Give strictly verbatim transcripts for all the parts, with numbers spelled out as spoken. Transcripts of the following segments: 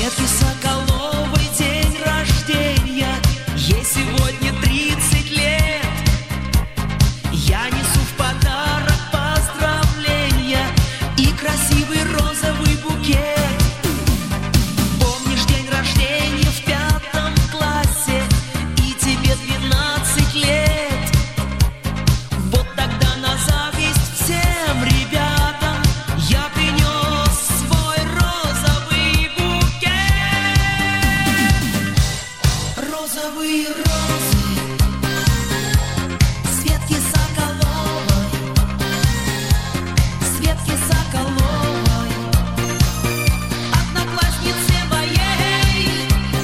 Светке Соколовой день рождения, ей сегодня тридцать лет. Я несу в подарок поздравления и красивый розовый букет. Помнишь день рождения в пятом классе, и тебе двенадцать лет? Вот тогда на зависть всем ребятам я принес свой розовый букет. Розовые розы Светке Соколовой, Светке Соколовой, однокласснице моей.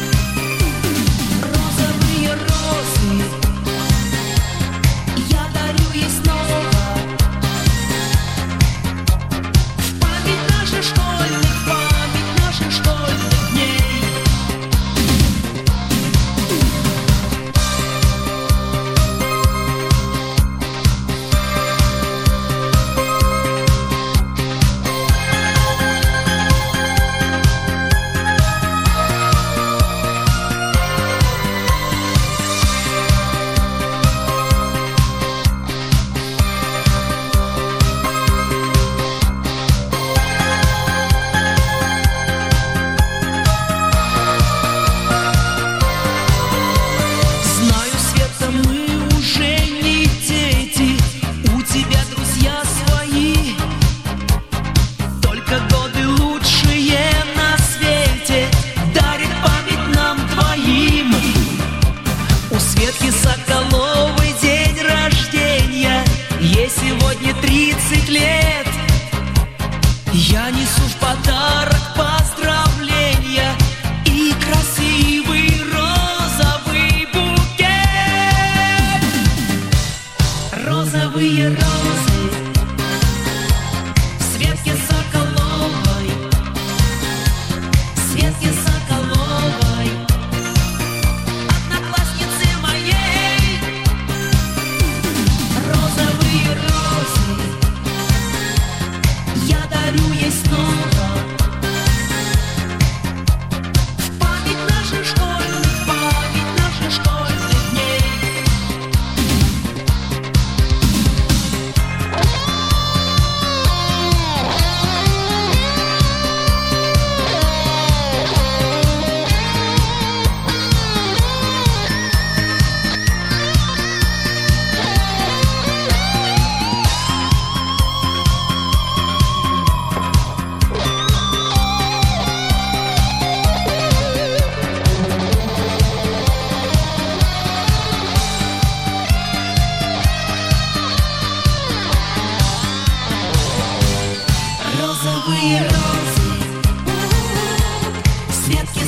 Розовые розы я дарю ей снова, в память наших школьных, в память наших школьных дней. Знаю, Света, мы уже не дети, у тебя друзья свои, только годы лучшие на свете дарит память нам двоим. У Светки Соколовой день рождения, ей сегодня тридцать лет. Я несу в подарок поздравления и красивый розовый букет. Розовые розы Светке Соколовой, Светке Соколовой, однокласснице моей. Розовые розы я дарю ей снова, в память наших школьных, в память наших школьных дней. Розовые розы Светке